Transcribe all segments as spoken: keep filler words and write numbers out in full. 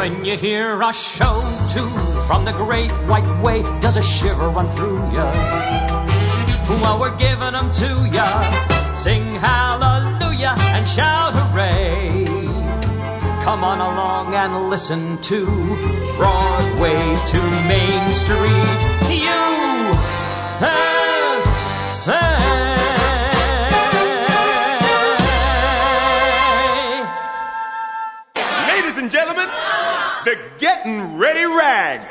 When you hear a show tune from the great white way, does a shiver run through ya? Well, we're giving them to ya. Sing hallelujah and shout hooray. Come on along and listen to Broadway to Main Street. U S A. Ladies and gentlemen, the Getting Ready Rags.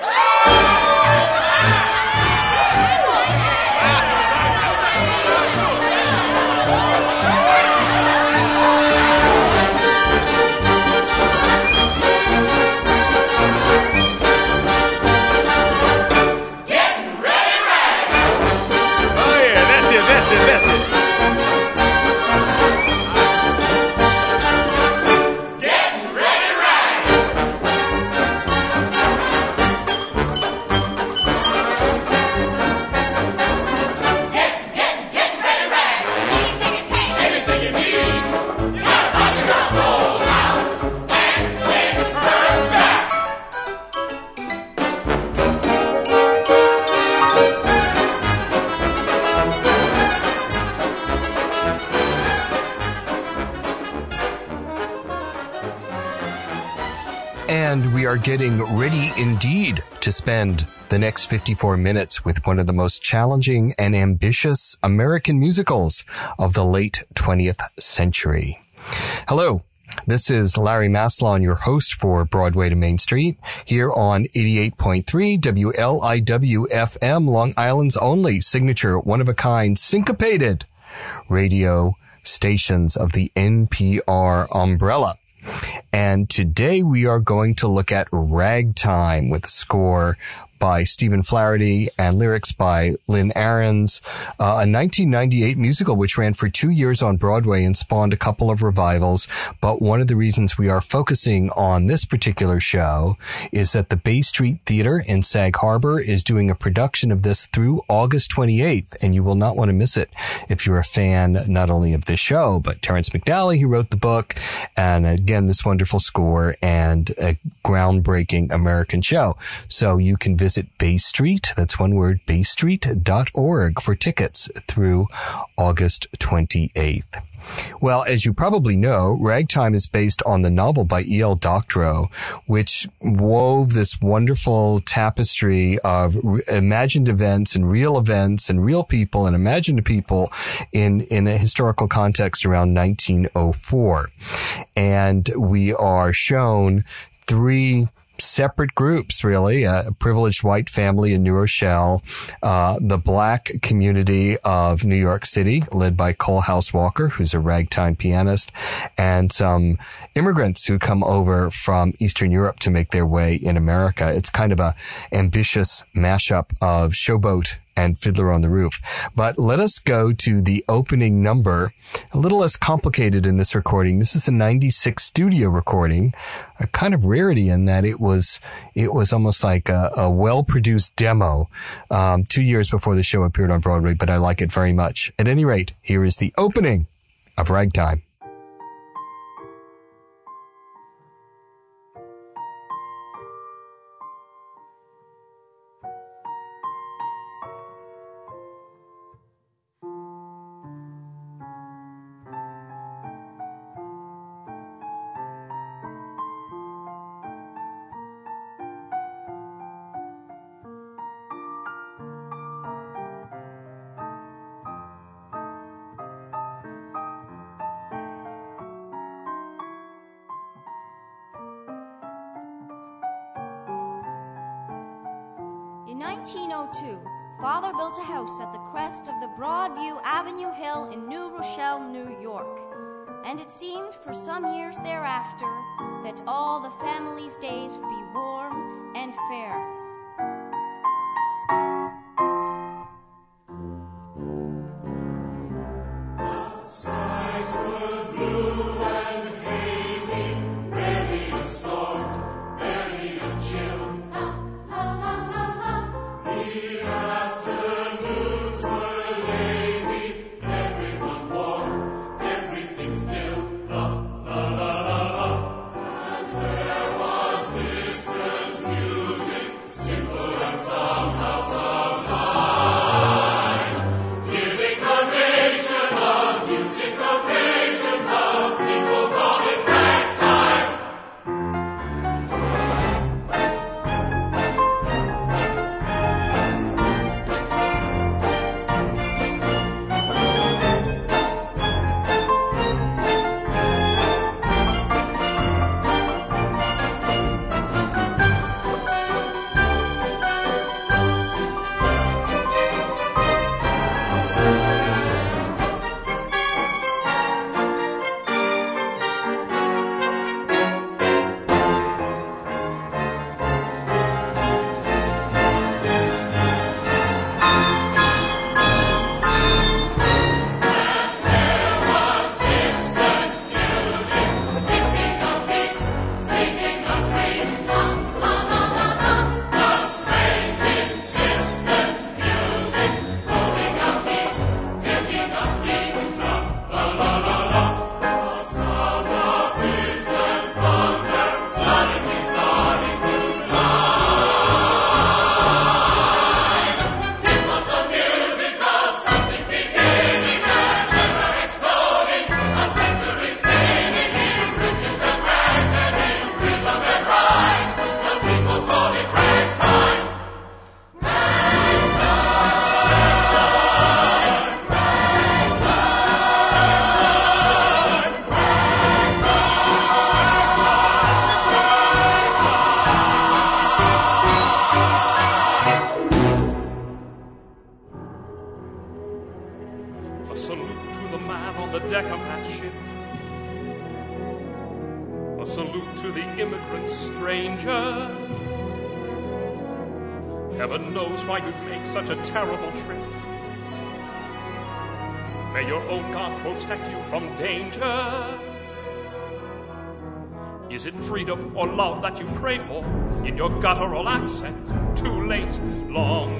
And we are getting ready indeed to spend the next fifty-four minutes with one of the most challenging and ambitious American musicals of the late twentieth century. Hello, this is Larry Maslon, your host for Broadway to Main Street, here on eighty-eight point three W L I W F M, Long Island's only signature, one-of-a-kind, syncopated radio stations of the N P R umbrella. And today we are going to look at Ragtime with a score by Stephen Flaherty and lyrics by Lynn Ahrens, uh, a nineteen ninety-eight musical which ran for two years on Broadway and spawned a couple of revivals. But one of the reasons we are focusing on this particular show is that the Bay Street Theater in Sag Harbor is doing a production of this through August twenty-eighth, and you will not want to miss it if you're a fan not only of this show, but Terrence McNally, who wrote the book, and again, this wonderful score and a groundbreaking American show. So you can visit Visit Bay Street, that's one word, bay street dot org for tickets through August twenty-eighth. Well, as you probably know, Ragtime is based on the novel by E L Doctorow, which wove this wonderful tapestry of re- imagined events and real events and real people and imagined people in, in a historical context around nineteen oh four. And we are shown three separate groups, really, a privileged white family in New Rochelle, uh, the black community of New York City, led by Cole House Walker, who's a ragtime pianist, and some immigrants who come over from Eastern Europe to make their way in America. It's kind of a ambitious mashup of Showboat and Fiddler on the Roof. But let us go to the opening number, a little less complicated in this recording. This is a ninety-six studio recording, a kind of rarity in that it was it was almost like a, a well-produced demo um, two years before the show appeared on Broadway, but I like it very much. At any rate, here is the opening of Ragtime. In nineteen oh two, Father built a house at the crest of the Broadview Avenue Hill in New Rochelle, New York. And it seemed for some years thereafter that all the family's days would be warm and fair. The skies were blue and hazy, barely a storm, barely a chill. The afternoons were lazy, everyone warm, everything still. La, la, la, la, la. And there was this that ship. A salute to the immigrant stranger. Heaven knows why you'd make such a terrible trip. May your own God protect you from danger. Is it freedom or love that you pray for in your guttural accent? Too late, long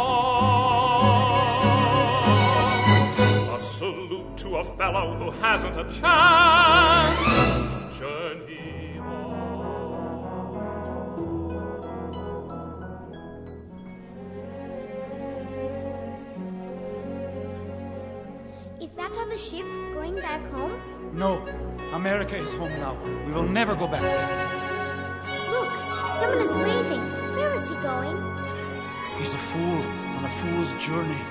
gone. A salute to a fellow who hasn't a chance. Journey on. Is that on the ship going back home? No. America is home now. We will never go back there. Look, someone is waving. Where is he going? He's a fool on a fool's journey.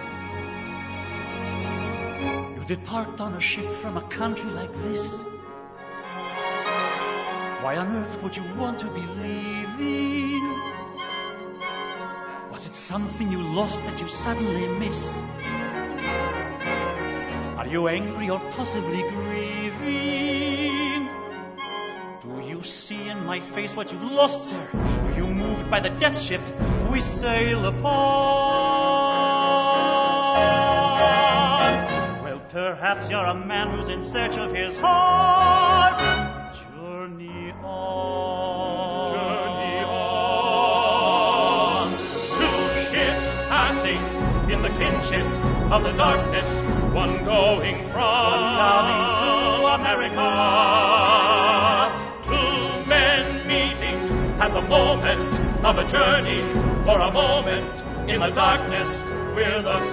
You depart on a ship from a country like this. Why on earth would you want to be leaving? Was it something you lost that you suddenly miss? Are you angry or possibly grieving? Do you see in my face what you've lost, sir? Are you moved by the death ship we sail upon? Well, perhaps you're a man who's in search of his heart. Journey on. Journey on. Two ships passing in the kinship of the darkness, one going from one coming to America. Two men meeting at the moment of a journey. For a moment in the darkness, we're the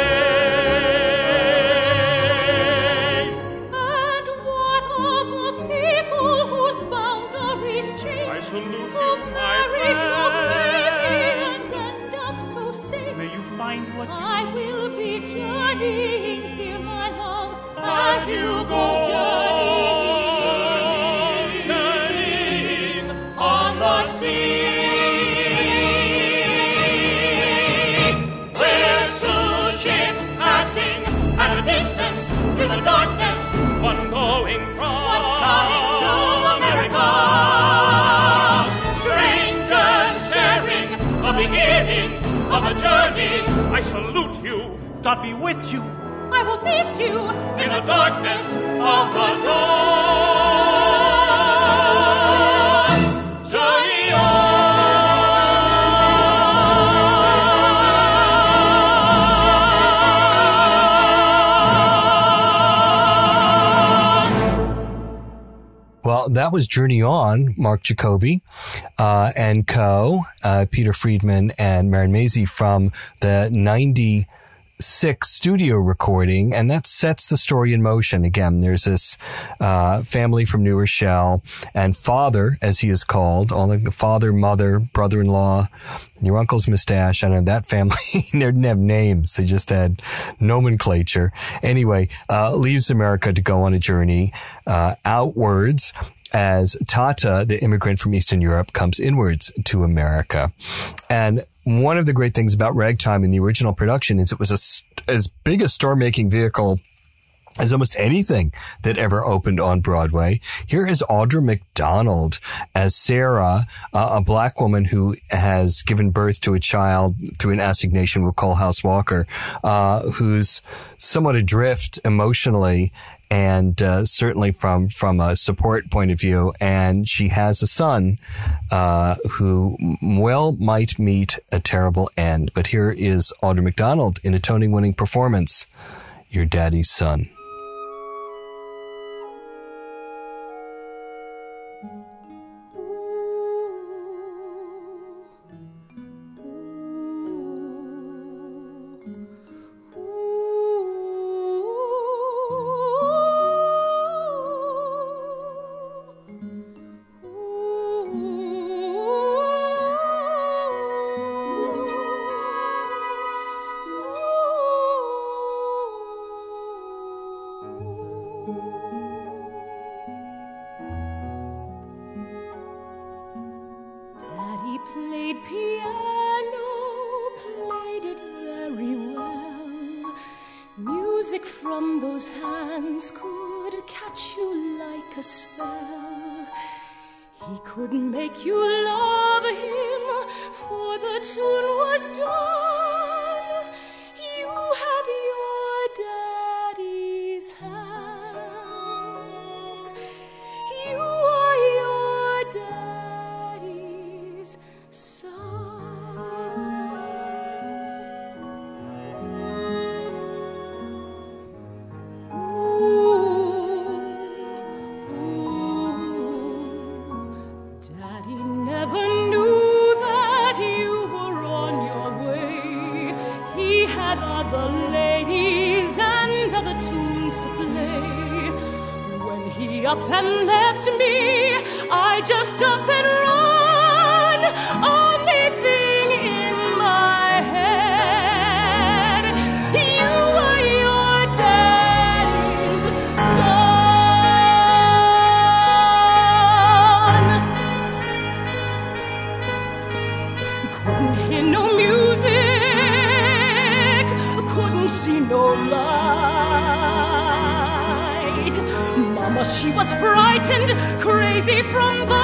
same. And what of the people whose boundaries change? I salute you, Who my marry so friend. bravely and end up so safe? May you find what you I will be journeying here, my love, as you go journeying, Journeying on the sea. We're two ships passing at a distance through the darkness, One going from one coming to America. Strangers sharing the beginning of a journey. I salute you. God be with you. I will miss you In the darkness of the dawn. Journey on. Well, that was Journey On, Mark Jacoby, uh, and co, uh, Peter Friedman and Maren Maisie from the ninety-six studio recording, and that sets the story in motion. Again, there's this uh family from New Rochelle, and father, as he is called, all the father, mother, brother-in-law, your uncle's mustache. I know that family they didn't have names; they just had nomenclature. Anyway, uh leaves America to go on a journey uh outwards, as Tata, the immigrant from Eastern Europe, comes inwards to America. And one of the great things about Ragtime in the original production is it was a, as big a star-making vehicle as almost anything that ever opened on Broadway. Here is Audra McDonald as Sarah, uh, a black woman who has given birth to a child through an assignation with Cole House Walker, uh, who's somewhat adrift emotionally and uh, certainly from from a support point of view. And she has a son uh who well might meet a terrible end. But here is Audra McDonald in a Tony-winning performance, Your Daddy's Son. Daddy played piano, played it very well. Music from those hands could catch you like a spell. He couldn't make you love him, for the tune was done. You had your daddy's hands. You are your daddy's son. Ooh, ooh. Daddy never knew that you were on your way. He had other ladies and other tunes to play. When he up and left me, I just up and run. Only thing in my head, you were your daddy's son. Couldn't hear no music, couldn't see no light. Mama, she was frightened, crazy from the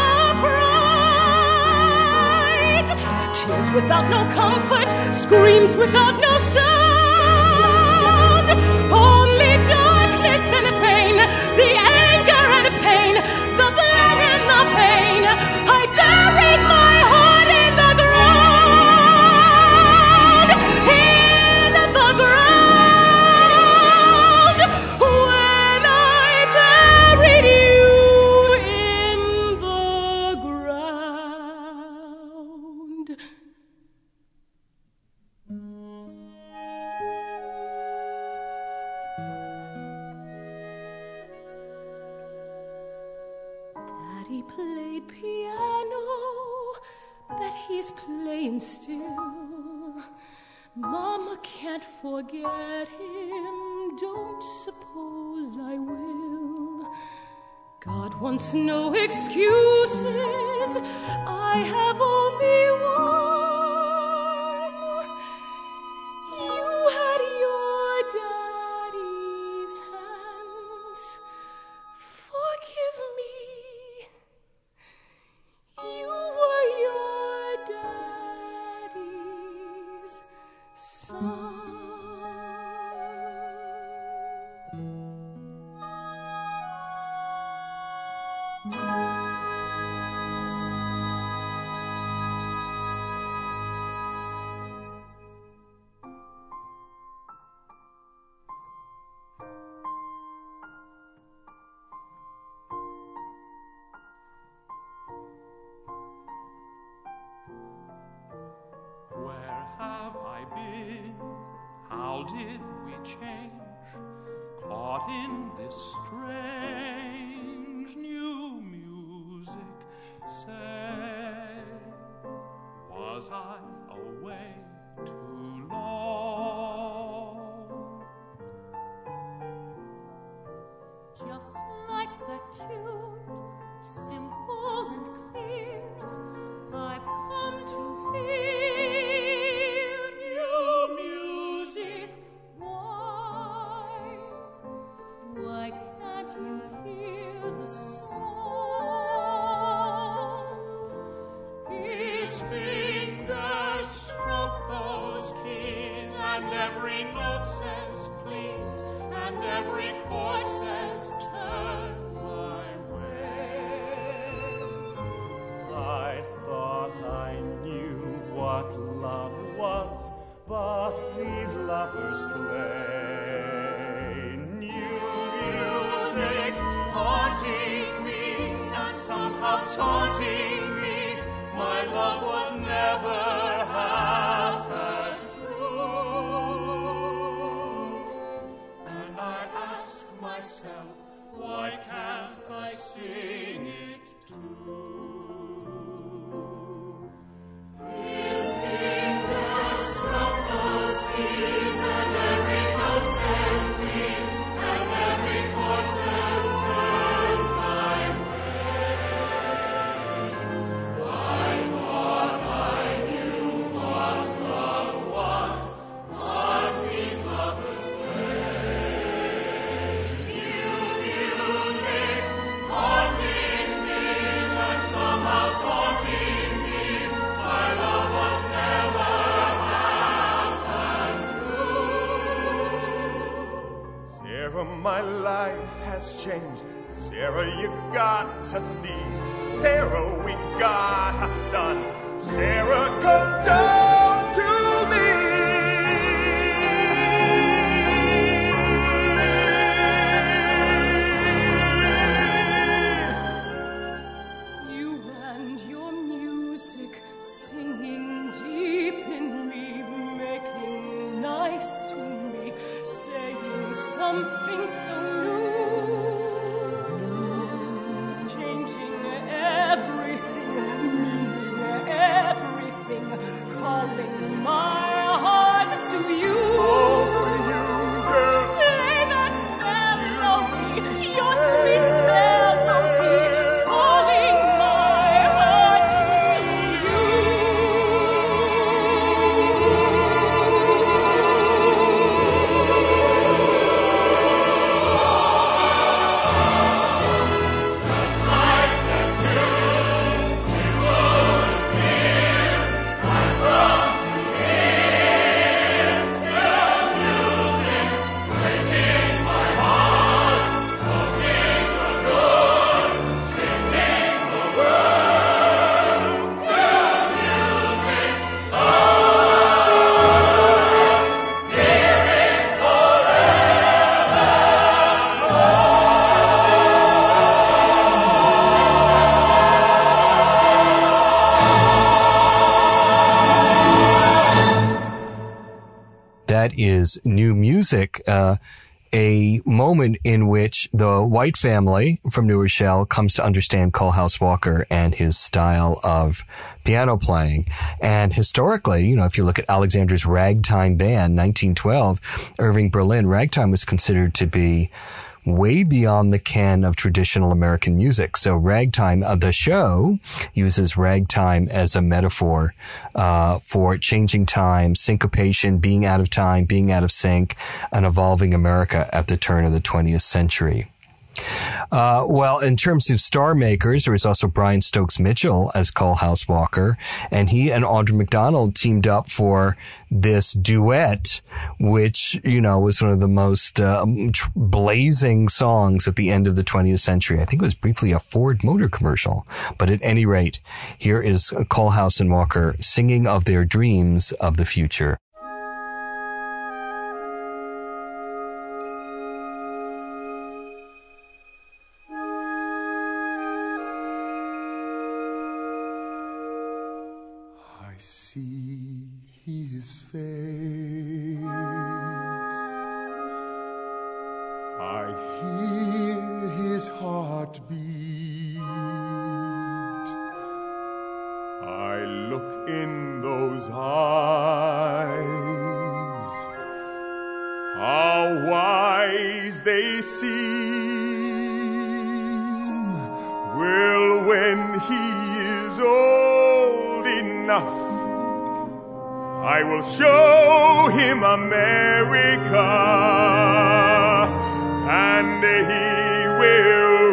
fright. Tears without no comfort, screams without no sound. Only darkness and pain, the anger and pain, the blood and the pain. I buried my heart in the ground, in the ground. When I buried you in the ground. Daddy played piano, bet he's playing still. Mama can't forget him, don't suppose I will. God wants no excuses, I have only one. You had your daddy's hands. Forgive me. You were your daddy's son. Where have I been? How did we change? Caught in this strange new music. Say, was I away too long? Just like the tune, simple and clear, I've come to hear new music. Why, why can't you hear the song? His fingers stroke those keys, and every note says please, and every chord says turn my way. I thought I knew what love was, but these lovers play new music, haunting me and somehow taunting me. My love was never half as true. And I ask myself, why can't I sing it too? His fingers struck those keys, and every note says please, and every chord says turn my way. I thought I knew what love was, but these lovers play new music. my life has changed. Sarah, you got to see. Sarah, we got a son. Sarah, come down to me. You and your music singing deep in me, making nice to me, saying something so new. Calling my heart to you. Oh, for you, girl. Play that melody, your sweet melody, calling my heart to you. Just like the tunes you would hear, I'm from to hear your music, breaking my heart, looking the good, changing the world. Your music, oh, hear it That is New Music, uh, a moment in which the white family from New Rochelle comes to understand Coalhouse Walker and his style of piano playing. And historically, you know, if you look at Alexander's Ragtime Band, nineteen twelve, Irving Berlin, ragtime was considered to be way beyond the ken of traditional American music. So ragtime, uh, the show uses ragtime as a metaphor uh for changing time, syncopation, being out of time, being out of sync, an evolving America at the turn of the twentieth century. Uh, well, in terms of star makers, there was also Brian Stokes Mitchell as Coalhouse Walker, and he and Audra McDonald teamed up for this duet, which, you know, was one of the most uh, blazing songs at the end of the twentieth century. I think it was briefly a Ford Motor commercial, but at any rate, here is Coalhouse and Walker singing of their dreams of the future. I see his face, I hear his heartbeat, I look in those eyes, how wise they seem. Well, when he is old enough, I will show him America, and he will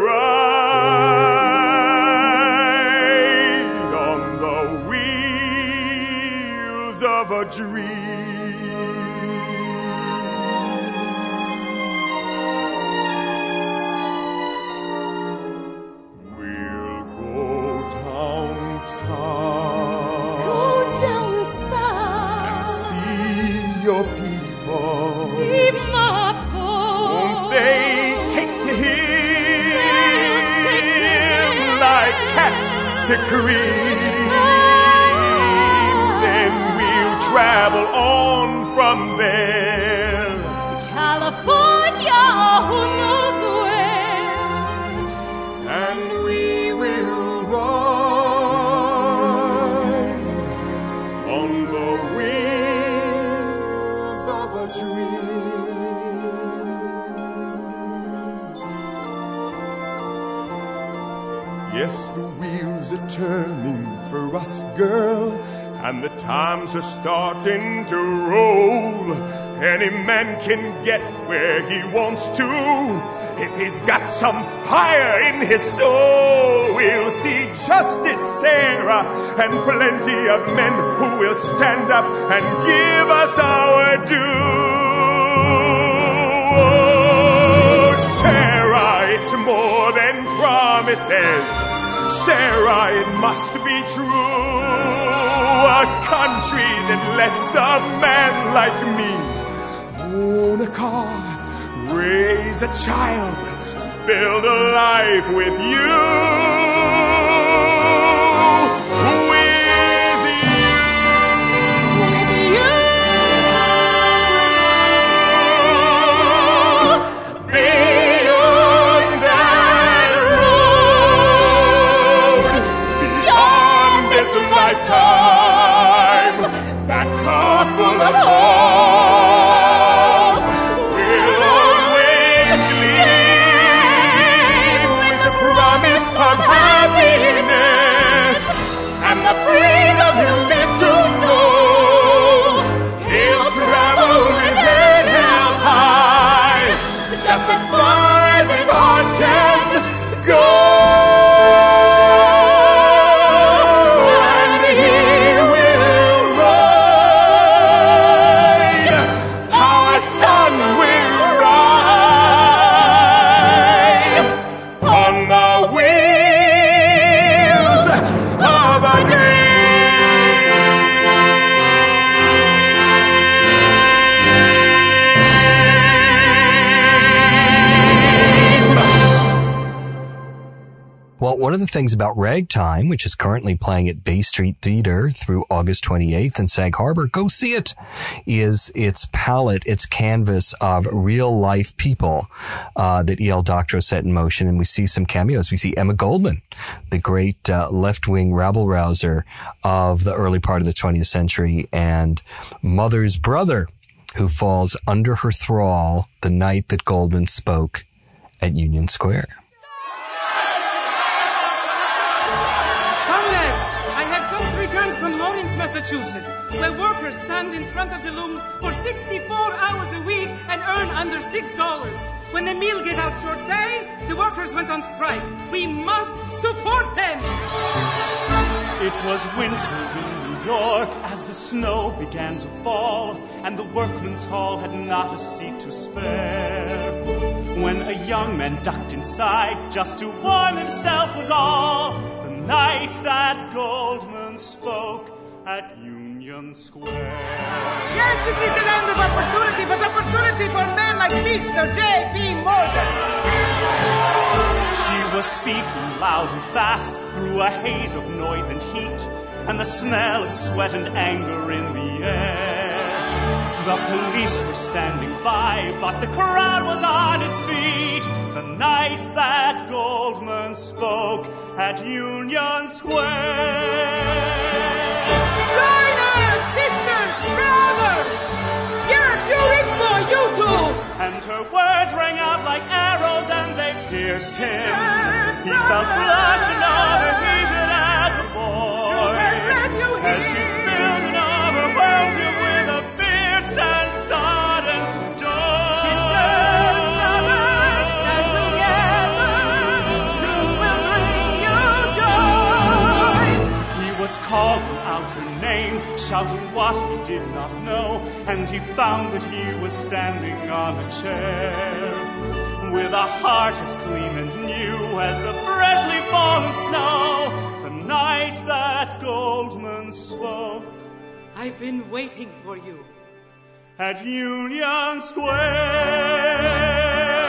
ride on the wheels of a dream. We'll go down south, Go down the side, your people. see my folks. Won't they take to him like cats to cream? Then we'll travel on from there. California, who knows where? And we will ride on the wings of a dream. Yes, the wheels are turning for us, girl, and the times are starting to roll. Any man can get where he wants to if he's got some fire in his soul. We'll see Justice Sarah and plenty of men who will stand up and give us our due. Oh, it's more than promises. Sarah, it must be true. A country that lets a man like me own a car, raise a child, build a life with you. Lifetime, that couple of hope will always gleam with the promise of happiness and the freedom he'll live to know. He'll travel with head held high, just as far as his heart can go. Well, one of the things about Ragtime, which is currently playing at Bay Street Theater through August twenty-eighth in Sag Harbor, go see it, is its palette, its canvas of real-life people uh, that E L. Doctorow set in motion. And we see some cameos. We see Emma Goldman, the great uh, left-wing rabble-rouser of the early part of the twentieth century, and Mother's brother, who falls under her thrall the night that Goldman spoke at Union Square. Massachusetts, where workers stand in front of the looms for sixty-four hours a week and earn under six dollars. When the mill gave out short pay, the workers went on strike. We must support them! It was winter in New York as the snow began to fall, and the workman's hall had not a seat to spare. When a young man ducked inside just to warm himself was all, the night that Goldman spoke at Union Square. Yes, this is the land of opportunity, but opportunity for men like Mister J P. Morgan. She was speaking loud and fast through a haze of noise and heat, and the smell of sweat and anger in the air. The police were standing by, but the crowd was on its feet the night that Goldman spoke at Union Square. Joiners, sisters, brothers! Yes, you rich boy, you too! And her words rang out like arrows and they pierced him. Yes, he felt flushed and overheated as a boy. As she filled and overwhelmed him with a fierce and sudden joy. Sisters, brothers, stand together. Truth will bring you joy. He was calling out her name, shouting what he did not know, and he found that he was standing on a chair with a heart as clean and new as the freshly fallen snow the night that Goldman spoke. I've been waiting for you at Union Square.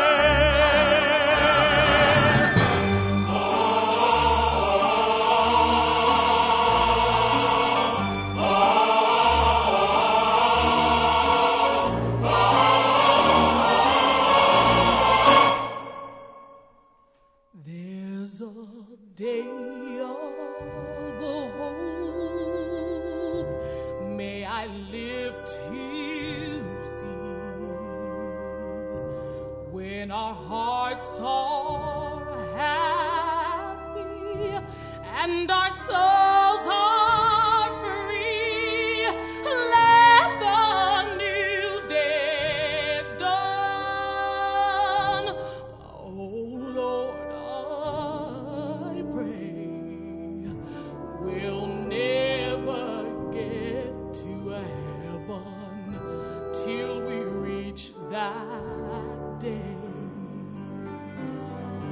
Day of hope, may I live to see when our hearts are happy and our souls are free. Let the new day dawn. Oh Lord, we'll never get to heaven till we reach that day.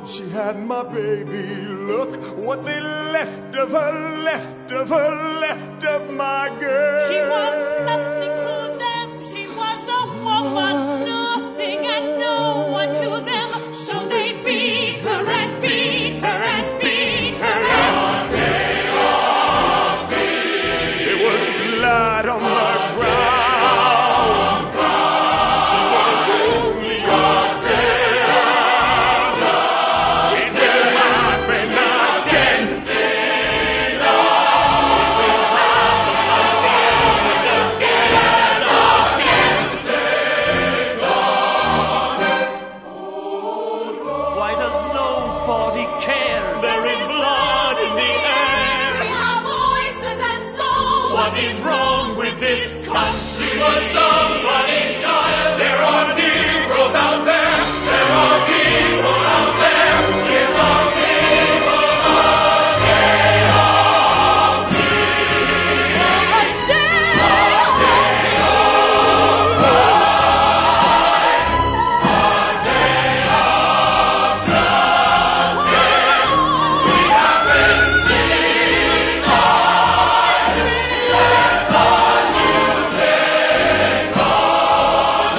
thought she had my baby. Look what they left of her, left of her, left of my girl. She was nothing to them. She was a woman, nothing and no one to them. So they beat her and beat her and beat her and day of thee. There was blood on the ground. She was only a day. It will happen again. It will happen again. Why does nobody care? There is blood in the air. We have voices and souls. What is wrong with this country? She was somebody's child. There are Negroes out there. There are people out there. Give the people a day of peace. A day of life. A day of justice. We have been denied. Let the music on.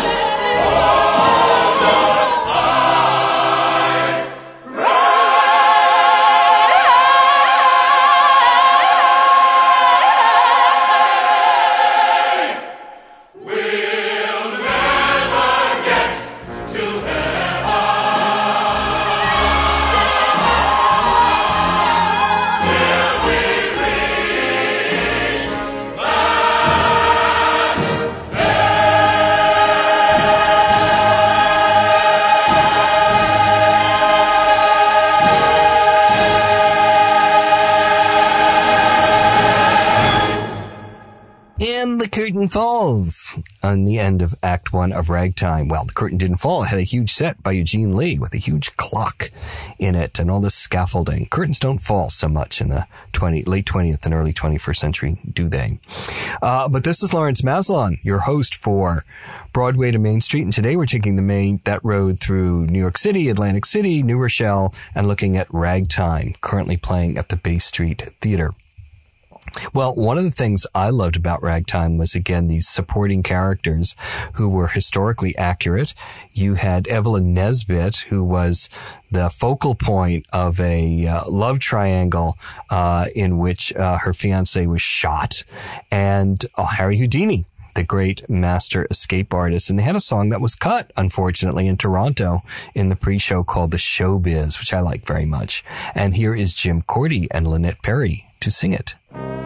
We'll never get to heaven till we reach And the curtain falls on the end of Act One of Ragtime. Well, the curtain didn't fall. It had a huge set by Eugene Lee with a huge clock in it and all this scaffolding. Curtains don't fall so much in the twenty, late twentieth and early twenty-first century, do they? Uh, but this is Lawrence Maslon, your host for Broadway to Main Street. And today we're taking the main, that road through New York City, Atlantic City, New Rochelle, and looking at Ragtime, currently playing at the Bay Street Theater. Well, one of the things I loved about Ragtime was, again, these supporting characters who were historically accurate. You had Evelyn Nesbit, who was the focal point of a uh, love triangle uh, in which uh, her fiancé was shot, and uh, Harry Houdini, the great master escape artist. And they had a song that was cut, unfortunately, in Toronto in the pre-show called The Showbiz, which I like very much. And here is Jim Cordy and Lynette Perry to sing it.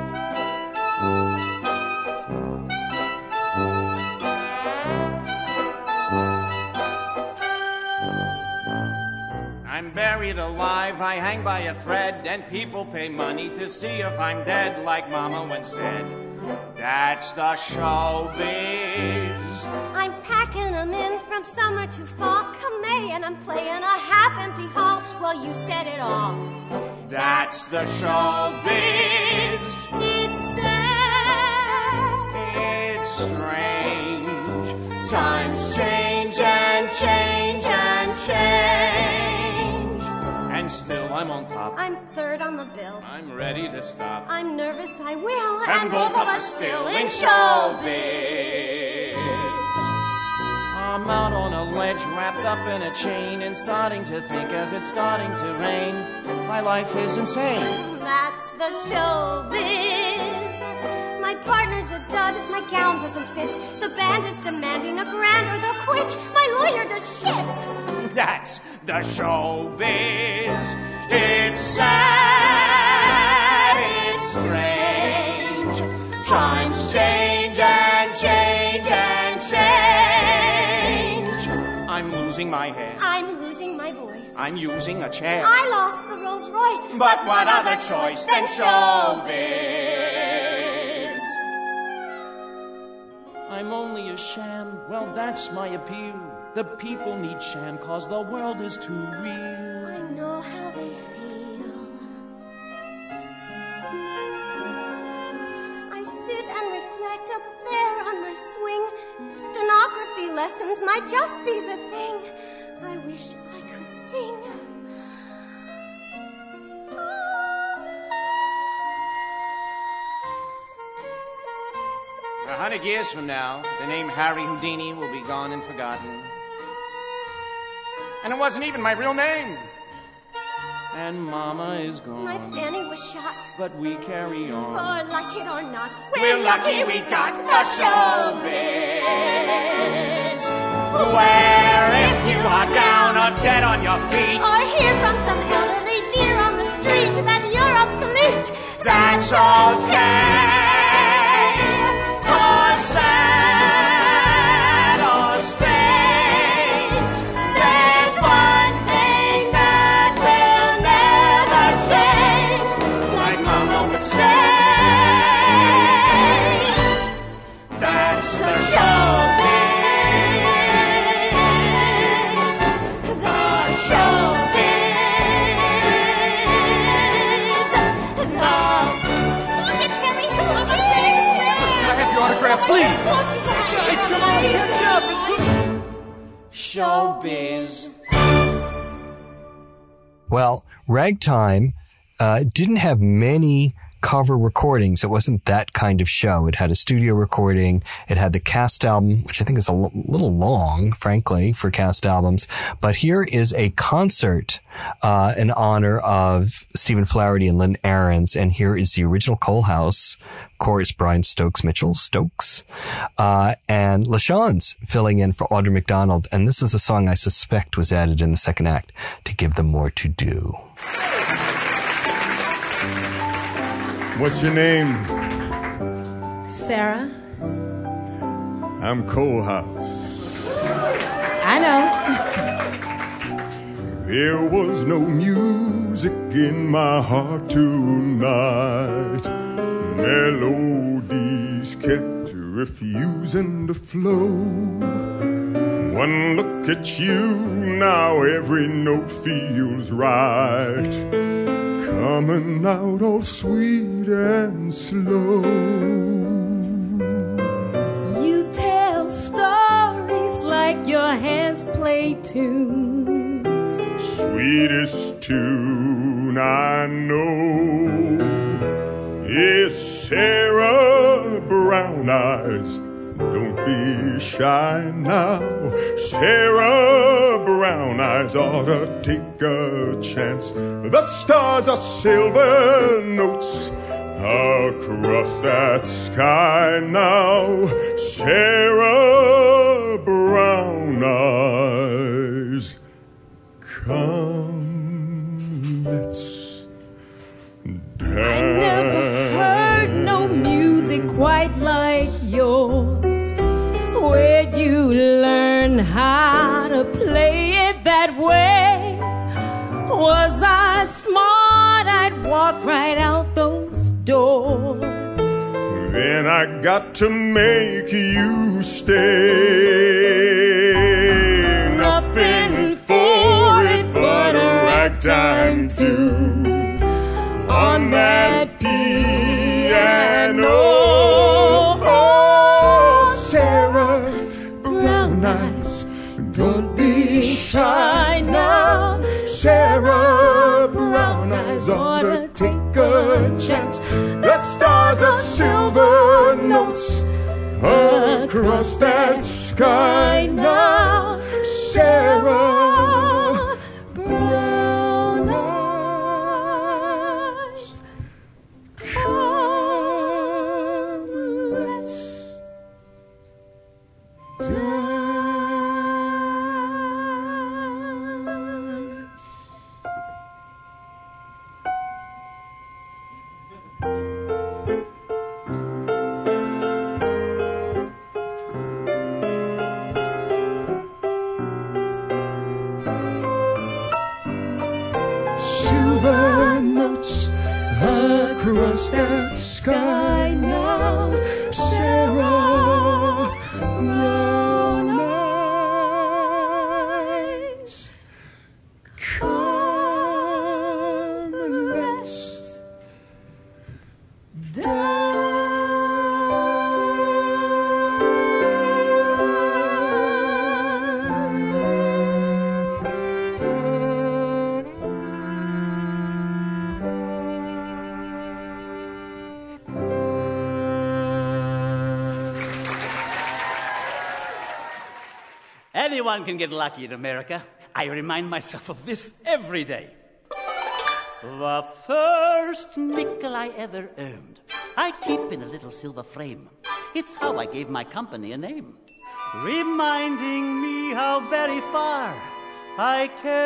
I'm buried alive, I hang by a thread, and people pay money to see if I'm dead, like Mama once said. That's the showbiz. I'm packing 'em in from summer to fall. Come May, and I'm playing a half-empty hall. Well, you said it all. That's the showbiz. It's sad. It's strange. Times change and change and change. And still I'm on top. I'm third on the bill. I'm ready to stop. I'm nervous, I will. And, and both of us still in showbiz. I'm out on a ledge, wrapped up in a chain, and starting to think as it's starting to rain, my life is insane. That's the showbiz. My partner's a dud, my gown doesn't fit. The band is demanding a grand or they'll quit. My lawyer does shit. That's the showbiz. It's sad, it's strange. Times change and change and change. I'm losing my hair. I'm losing my voice. I'm using a chair. I lost the Rolls Royce. But, but what other choice than showbiz? I'm only a sham. Well, that's my appeal. The people need sham cause the world is too real. I know how they feel. I sit and reflect up there on my swing. Stenography lessons might just be the thing. I wish I could sing. hundred years from now, the name Harry Houdini will be gone and forgotten. And it wasn't even my real name. And Mama is gone. My Stanley was shot. But we carry on. For like it or not, we're, we're lucky we got the showbiz. Where if you are down or dead on your feet, or hear from some elderly dear on the street that you're obsolete, that's okay. For sad or strange, there's one thing that will never change. Like Mama would say, that's the showbiz. Please! Please, come on, catch up! Showbiz. Well, Ragtime uh, didn't have many cover recordings. It wasn't that kind of show. It had a studio recording. It had the cast album, which I think is a l- little long, frankly, for cast albums. But here is a concert uh, in honor of Stephen Flaherty and Lynn Ahrens. And here is the original Cole House. Chorus Brian Stokes Mitchell, Stokes, uh, and LaShawn's filling in for Audra McDonald. And this is a song I suspect was added in the second act to give them more to do. What's your name? Sarah. I'm Cole House. I know. There was no music in my heart tonight. Melodies kept refusing to flow. One look at you, now every note feels right, coming out all sweet and slow. You tell stories like your hands play tunes. Sweetest tune I know is Sarah Brown Eyes. Don't be shy now. Sarah Brown Eyes ought to take a chance. The stars are silver notes across that sky now. Sarah Brown Eyes, come, let's dance. I never heard no music quite like yours. Where'd you learn how to play it that way? Was I smart? I'd walk right out those doors. Then I got to make you stay. Nothing for it but a ragtime tune on that piano. Don't be shy now. Sarah Brown Eyes ought to take a chance. The stars are silver notes across that sky now. Sarah Brown Eyes, come, let's dance. Across that sky now, Sarah Brown Eyes, come, let's dance. Anyone can get lucky in America. I remind myself of this every day. The first nickel I ever earned, I keep in a little silver frame. It's how I gave my company a name, reminding me how very far I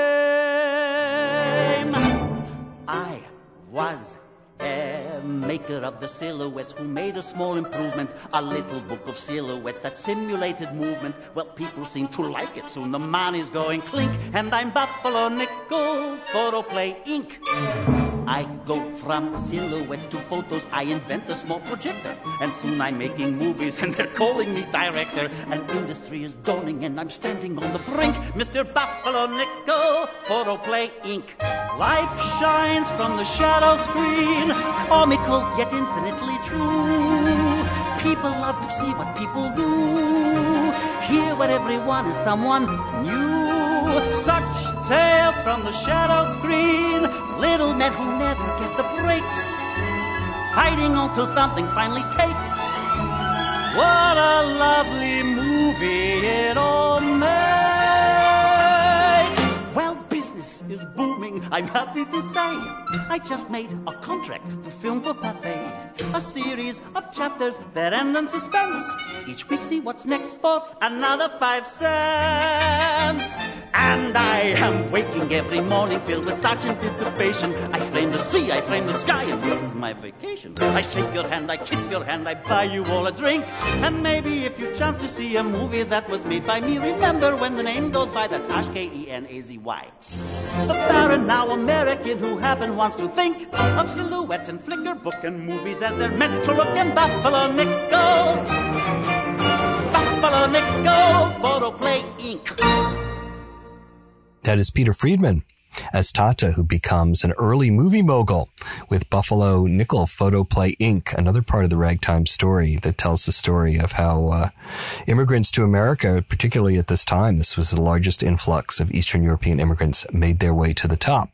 came. I was a maker of the silhouettes who made a small improvement, a little book of silhouettes that simulated movement. Well, people seem to like it. Soon the money's going clink, and I'm Buffalo Nickel, Photoplay Incorporated. I go from silhouettes to photos. I invent a small projector, and soon I'm making movies, and they're calling me director. An industry is dawning, and I'm standing on the brink. Mister Buffalo Nickel, Photoplay Incorporated. Life shines from the shadow screen, comical yet infinitely true. People love to see what people do, hear what everyone is someone new. Such tales from the shadow screen, little men who never get the breaks, fighting until something finally takes. What a lovely movie it all makes. Well, business is booming, I'm happy to say. I just made a contract to film for Pathé, a series of chapters that end in suspense. Each week see what's next for another five cents. And I am waking every morning filled with such anticipation. I frame the sea, I frame the sky, and this is my vacation. I shake your hand, I kiss your hand, I buy you all a drink. And maybe if you chance to see a movie that was made by me, remember when the name goes by, that's H K E N A Z Y. The barren now American who happen wants to think of silhouette and flicker book and movies as they're meant to look. And Buffalo Nickel, Buffalo Nickel, Photoplay Incorporated. That is Peter Friedman as Tata, who becomes an early movie mogul with Buffalo Nickel Photoplay Incorporated, another part of the ragtime story that tells the story of how uh, immigrants to America, particularly at this time, this was the largest influx of Eastern European immigrants, made their way to the top.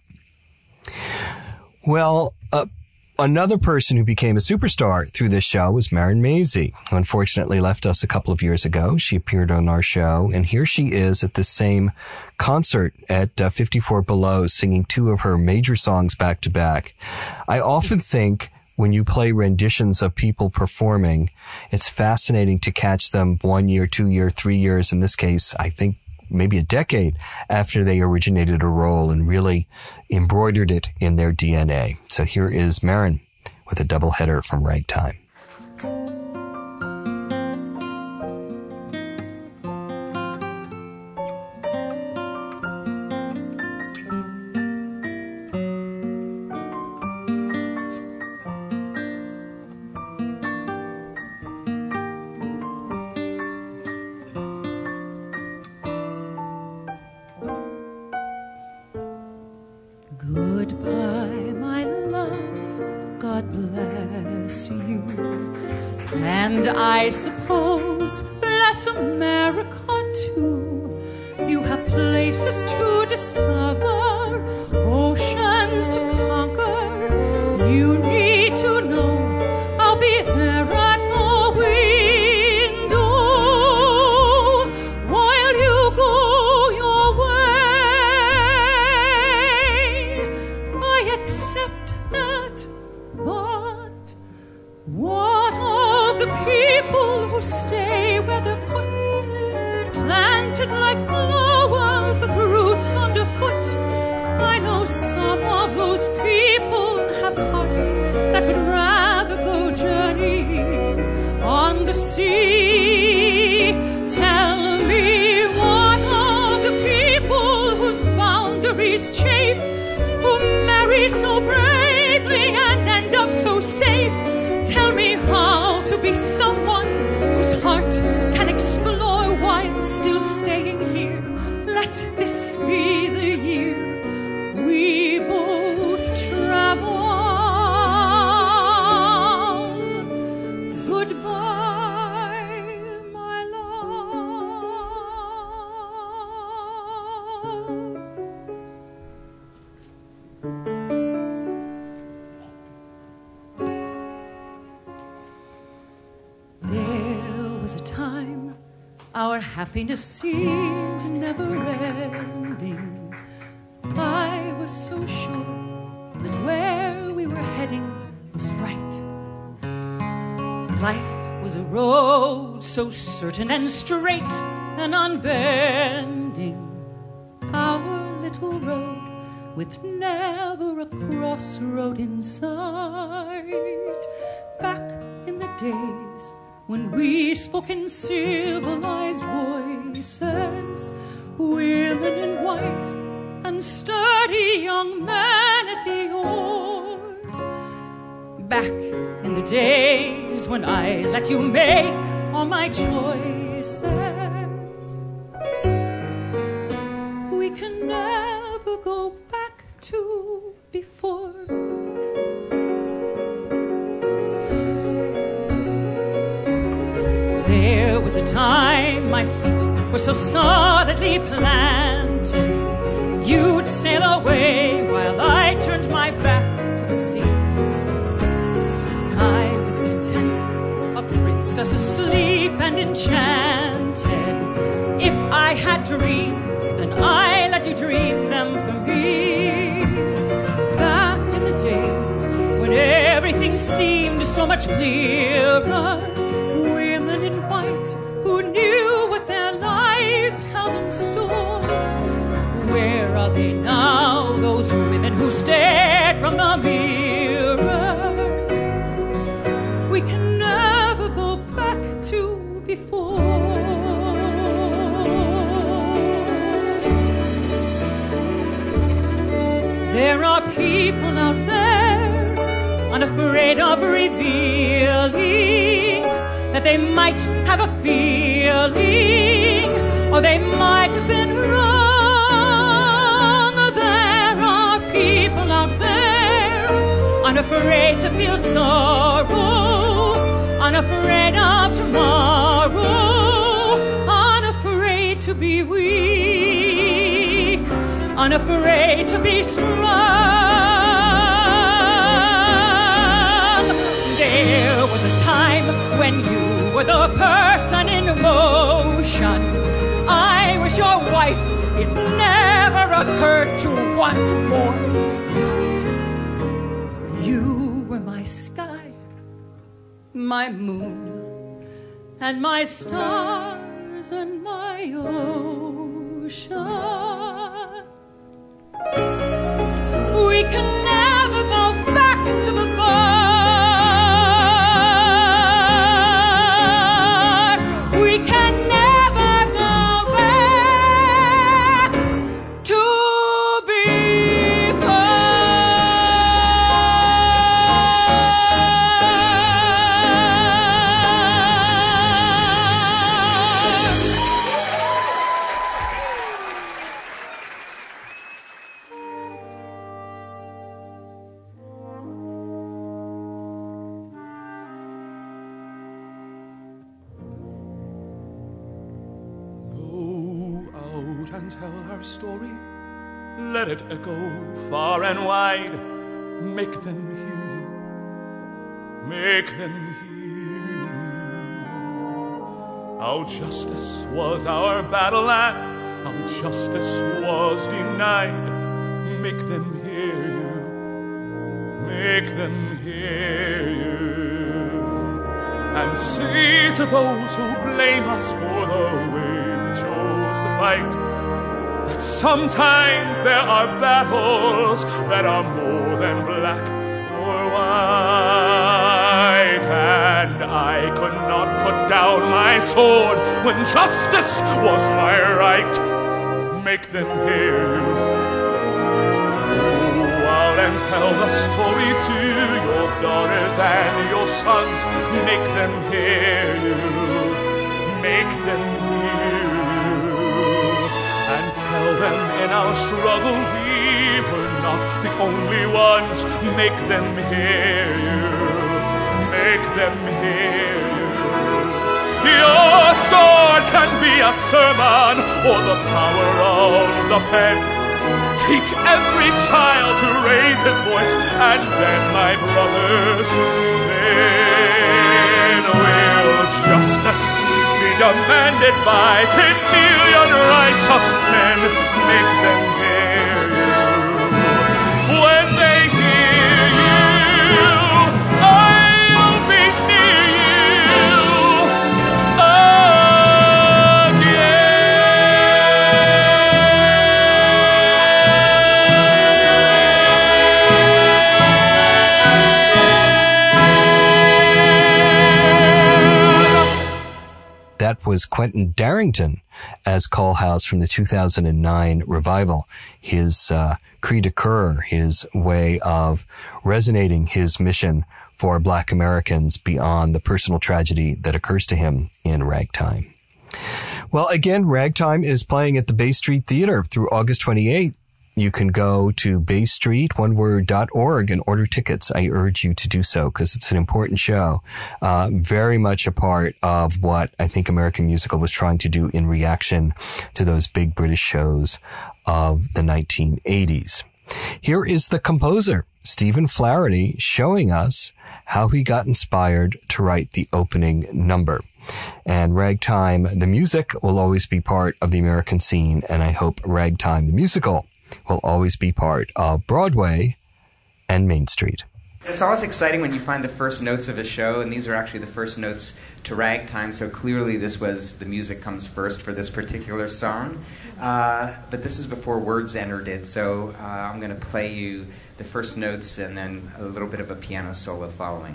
Well, uh, another person who became a superstar through this show was Marin Mazzie, who unfortunately left us a couple of years ago. She appeared on our show, and here she is at this same concert at uh, fifty-four Below, singing two of her major songs back to back. I often think when you play renditions of people performing, it's fascinating to catch them one year, two year, three years. In this case, I think maybe a decade after they originated a role and really embroidered it in their D N A. So here is Marin with a doubleheader from Ragtime. Goodbye, my love, God bless you. And I suppose, bless America too. You have places to discover, oceans to conquer. You need to know I'll be there at the window while you go your way. I accept that, but what of the people who stay where they're put, planted like flowers with roots underfoot? I know some of those people have hearts that would rather go journeying on the sea. Tell me, what of the people whose boundaries chafe, who marry so bravely and end up so safe? Tell me how to be someone whose heart can explore while still staying here. Let this be the year we both travel. Goodbye, my love. There was a time our happiness seemed never ending. I was so sure that where we were heading was right. Life was a road so certain and straight and unbending. Our little road with never a crossroad in sight. Back in the days when we spoke in civilized voices, women in white and sturdy young men at the oar. Back in the days when I let you make all my choices, we can never go back to before. There was a time my feet were so solidly planted, you'd sail away while I turned my back to the sea. I was content, a princess asleep and enchanted. If I had dreams, then I let you dream them for me. Back in the days when everything seemed so much clearer, women in white who knew what their lives held in store. Where are they now, those women who stared from the mirror? We can never go back to before. There are people out there unafraid of revealing that they might have a feeling, or they might have been wrong. There are people out there unafraid to feel sorrow, unafraid of tomorrow, unafraid to be weak, unafraid to be strong. There was a time when you were the person in motion. I was your wife, it never occurred to want more. You were my sky, my moon, and my stars and my ocean. We can never go back to before. We can never go back to before. And tell our story, let it echo far and wide. Make them hear you, make them hear you. How justice was our battle and how justice was denied. Make them hear you, make them hear you. And say to those who blame us for the way we chose to fight, that sometimes there are battles that are more than black or white. And I could not put down my sword when justice was my right. Make them hear you. Go out and tell the story to your daughters and your sons. Make them hear you. Make them hear you. And tell them in our struggle we were not the only ones. Make them hear you. Make them hear you. Your sword can be a sermon or the power of the pen. Teach every child to raise his voice, and then, my brothers, then will justice be demanded by ten million righteous men. Make them hear you. When they hear you, I'll be near you again. That was Quentin Darrington as Cole House from the two thousand nine revival. His uh, cri de coeur, his way of resonating his mission for Black Americans beyond the personal tragedy that occurs to him in Ragtime. Well, again, Ragtime is playing at the Bay Street Theater through August twenty-eighth. You can go to bay street one word dot org and order tickets. I urge you to do so because it's an important show. Uh, very much a part of what I think American Musical was trying to do in reaction to those big British shows of the nineteen eighties. Here is the composer, Stephen Flaherty, showing us how he got inspired to write the opening number. And Ragtime, the music, will always be part of the American scene, and I hope Ragtime, the musical, will always be part of Broadway and Main Street. It's always exciting when you find the first notes of a show, and these are actually the first notes to Ragtime, so clearly this was the music comes first for this particular song. Uh, but this is before words entered it, so uh, I'm going to play you the first notes and then a little bit of a piano solo following.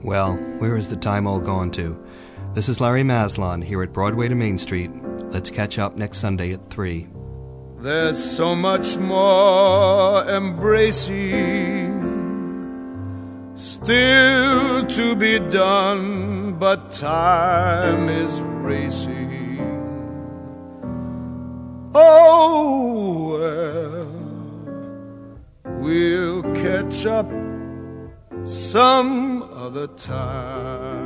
Well, where is the time all gone to? This is Larry Maslon here at Broadway to Main Street. Let's catch up next Sunday at three. There's so much more embracing still to be done, but time is racing. Oh, well, we'll catch up some other time.